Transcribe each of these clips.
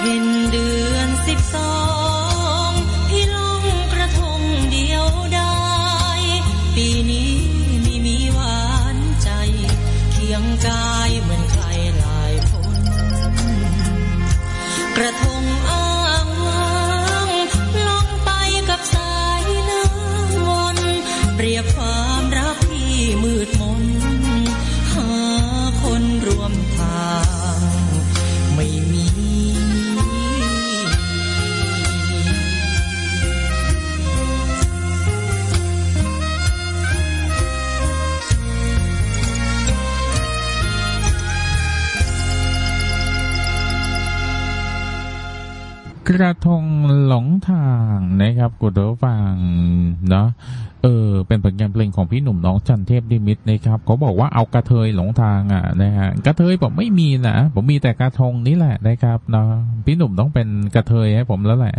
พ็ญเดือน12พี่ลงกระทงเดียวดายปีนี้ไม่มีหวานใจเคียงกายเหมือนใครหลายคนกระทงอ้างว้างลงไปกับสายน้ำวนเปรียบความรักที่มืดมนหาคนร่วมทางไม่มีกระทงหลงทางนะครับคุณผู้ฟังเนาะเป็นผลงานเพลงของพี่หนุ่มน้องจันเทพนิมิตนะครับเขาบอกว่าเอากระเทยหลงทางนะฮะกระเทยผมไม่มีนะผมมีแต่กระทงนี่แหละนะครับเนาะพี่หนุ่มต้องเป็นกระเทยให้ผมแล้วแหละ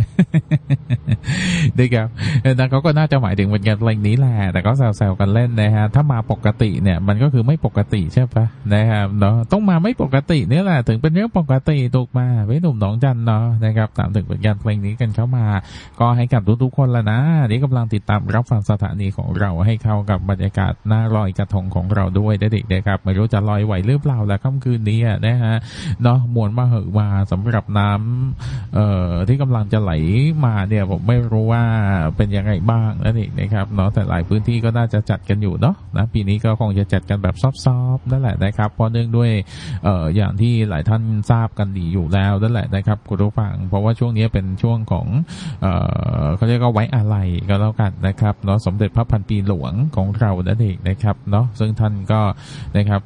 นะครับนะเขาก็น่าจะหมายถึงผลงานเพลงนี้แหละแต่ก็แซวๆกันเล่นนะฮะถ้ามาปกติเนี่ยมันก็คือไม่ปกติใช่ปะนะครับเนาะต้องมาไม่ปกตินี่แหละถึงเป็นเรื่องปกติถูกมาพี่หนุ่มน้องจันเนาะนะครับตามถึงผลงานเพลงนี้กันเข้ามาก็ให้กับทุกๆคนละนะนี่กำลังติดตามรับฟังสถานีของเราให้เข้ากับบรรยากาศหน้าลอยกระทงของเราด้วยเด็กๆนะครับไม่รู้จะลอยไหวหรือเปล่าและค่ำคืนนี้นะฮะเนาะมวลมหึมาสำหรับน้ำที่กำลังจะไหลมาเนี่ยผมไม่รู้ว่าเป็นยังไงบ้างนั่นเองนะครับเนาะแต่หลายพื้นที่ก็น่าจะจัดกันอยู่เนาะนะปีนี้ก็คงจะจัดกันแบบซอฟๆนั่นแหละนะครับเพราะเนื่องด้วยอย่างที่หลายท่านทราบกันดีอยู่แล้วนั่นแหละนะครับคุณผู้ฟังเพราะว่าช่วงนี้เป็นช่วงของเขาเรียกว่าไว้อาลัยก็แล้วกันนะครับเนาะสมเด็จพระพันปีหลวงของเรานั่นเองนะครับเนาะซึ่งท่านก็นะครับ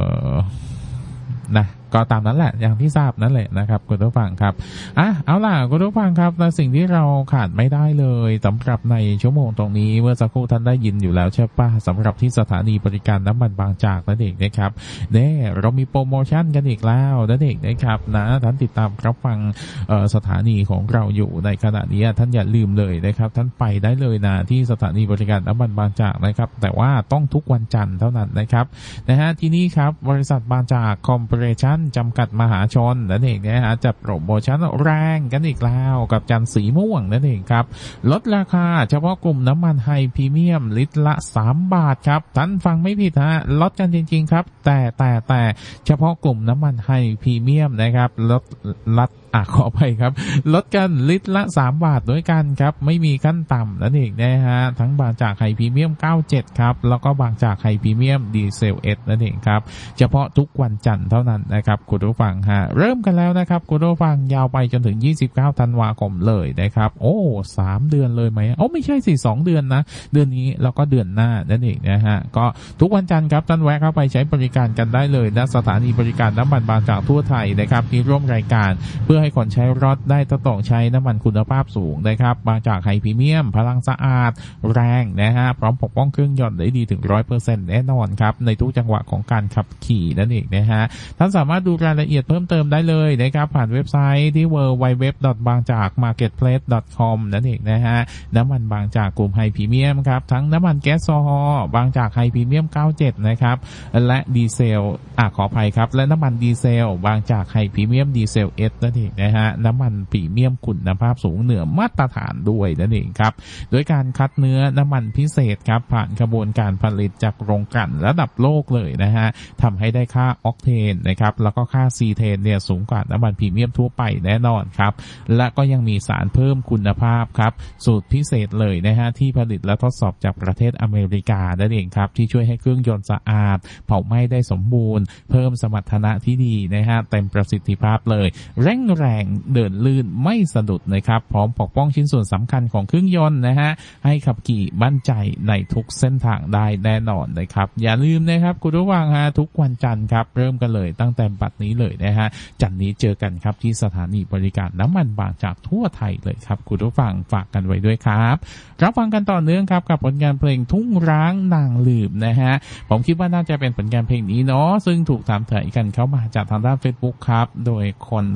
นะก็ตามนั้นแหละอย่างที่ทราบนั่นแหละนะครับคุณผู้ฟังครับเอาล่ะคุณผู้ฟังครับและสิ่งที่เราขาดไม่ได้เลยสำหรับในชั่วโมงตรงนี้เมื่อสักครู่ท่านได้ยินอยู่แล้วใช่ป่ะสำหรับที่สถานีบริการน้ำมันบางจากนั่นเองนะครับเรามีโปรโมชั่นกันอีกแล้วนั่นเองนะครับนะท่านติดตามรับฟังสถานีของเราอยู่ในขณะนี้ท่านอย่าลืมเลยนะครับท่านไปได้เลยนะที่สถานีบริการน้ำมันบางจากนะครับแต่ว่าต้องทุกวันจันทร์เท่านั้นนะครับนะฮะที่นี่ครับบริษัทบางจากคอร์ปอเรชั่นจำกัดมหาชนนั่นเองนะฮะจะโปรโมชั่นแรงกันอีกแล้วกับจันสีม่วงนั่นเองครับลดราคาเฉพาะกลุ่มน้ำมันไฮพรีเมียมลิตรละ3 บาทครับท่านฟังไม่ผิดฮะลดกันจริงๆครับแต่เฉพาะกลุ่มน้ำมันไฮพรีเมียมนะครับลดขอไปครับลดกันลิตรละ3 บาทด้วยกันครับไม่มีขั้นต่ำนั่นเองนะฮะทั้งบางจากไฮพรีเมียม97ครับแล้วก็บางจากไฮพรีเมียมดีเซลเอสนั่นเองครับเฉพาะทุกวันจันทร์เท่านั้นนะครับคุณผู้ฟังฮะเริ่มกันแล้วนะครับคุณผู้ฟังยาวไปจนถึง29ธันวาคมเลยนะครับโอ้3 เดือนเลยไหมไม่ใช่สิ2 เดือนนะเดือนนี้แล้วก็เดือนหน้านั่นเองนะฮะก็ทุกวันจันทร์ครับท่านแวะเข้าไปใช้บริการกันได้เลยณสถานีบริการน้ำมันบางจากทั่วไทยนะครับที่ร่วมรายการเพื่อให้คนใช้รถได้ทดลองใช้น้ำมันคุณภาพสูงนะครับบางจากไฮพรีเมียมพลังสะอาดแรงนะฮะพร้อมปกป้องเครื่องยนต์ได้ดีถึง 100% แน่นอนครับในทุกจังหวะของการขับขี่นั่นเองนะฮะท่านสามารถดูรายละเอียดเพิ่มเติมได้เลยนะครับผ่านเว็บไซต์ที่ www.bangjakmarketplace.com นั่นเองนะฮะน้ำมันบางจากกลุ่มไฮพรีเมียมครับทั้งน้ำมันแก๊สโซฮอล์บางจากไฮพรีเมียม97นะครับและดีเซลขออภัยครับและน้ำมันดีเซลบางจากไฮพรีเมียมดีเซลเอสนั่นเองนะฮะน้ำมันพรีเมียมคุณภาพสูงเหนือมาตรฐานด้วยนั่นเองครับโดยการคัดเนื้อน้ำมันพิเศษครับผ่านกระบวนการผลิตจากโรงกลั่นระดับโลกเลยนะฮะทำให้ได้ค่าออกเทนนะครับแล้วก็ค่าซีเทนเนี่ยสูงกว่าน้ำมันพรีเมียมทั่วไปแน่นอนครับและก็ยังมีสารเพิ่มคุณภาพครับสูตรพิเศษเลยนะฮะที่ผลิตและทดสอบจากประเทศอเมริกานั่นเองครับที่ช่วยให้เครื่องยนต์สะอาดเผาไหม้ได้สมบูรณ์เพิ่มสมรรถนะที่ดีนะฮะเต็มประสิทธิภาพเลยแรงเดินลื่นไม่สะดุดนะครับพร้อมปกป้องชิ้นส่วนสำคัญของเครื่องยนต์นะฮะให้ขับขี่มั่นใจในทุกเส้นทางได้แน่นอนนะครับอย่าลืมนะครับคุณผู้ฟังฮะทุกวันจันทร์ครับเริ่มกันเลยตั้งแต่บัดนี้เลยนะฮะจันทร์นี้เจอกันครับที่สถานีบริการน้ำมันบางจากทั่วไทยเลยครับคุณผู้ฟังฝากกันไว้ด้วยครับรับฟังกันต่อเนื่องครับกับผลงานเพลงทุ่งร้างนางลืมนะฮะผมคิดว่าน่าจะเป็นผลงานเพลงนี้เนาะซึ่งถูกถามถ่ายกันเข้ามาจากทางด้าน Facebook ครับโดยคนสร้างฝัน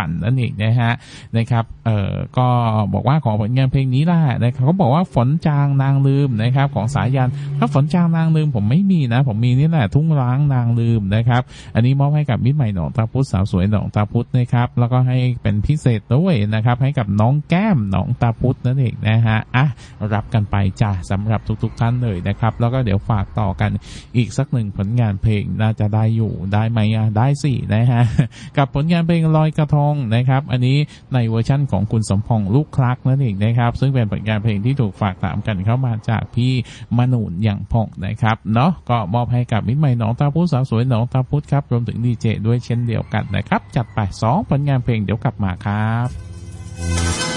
ฝันนั่นเองนะฮะนะครับก็บอกว่าขอผลงานเพลงนี้ล่ะนะครับเขาบอกว่าฝนจางนางลืมนะครับของสายันถ้าฝนจางนางลืมผมไม่มีนะผมมีนี่แหละทุ่งร้างนางลืมนะครับอันนี้มอบให้กับมิตรใหม่หนองตาพุธสาวสวยหนองตาพุธนะครับแล้วก็ให้เป็นพิเศษด้วยนะครับให้กับน้องแก้มหนองตาพุธนั่นเองนะฮะรับกันไปจ้าสำหรับทุกๆท่านเลยนะครับแล้วก็เดี๋ยวฝากต่อกันอีกสักหนึ่งผลงานเพลงน่าจะได้อยู่ได้ไหมได้สินะฮะกับผลงานเพลงลอยกระทงนะครับอันนี้ในเวอร์ชั่นของคุณสมพงษ์ลูกคลักนั่นเองนะครับซึ่งเป็นผลงานเพลงที่ถูกฝากถามกันเข้ามาจากพี่มนูนอย่างพงนะครับเนาะก็มอบให้กับมิตรใหม่หนองตาพุธสาวสวยหนองตาพุธครับรวมถึงดีเจด้วยเช่นเดียวกันนะครับจัดไป2ผลงานเพลงเดี๋ยวกลับมาครับ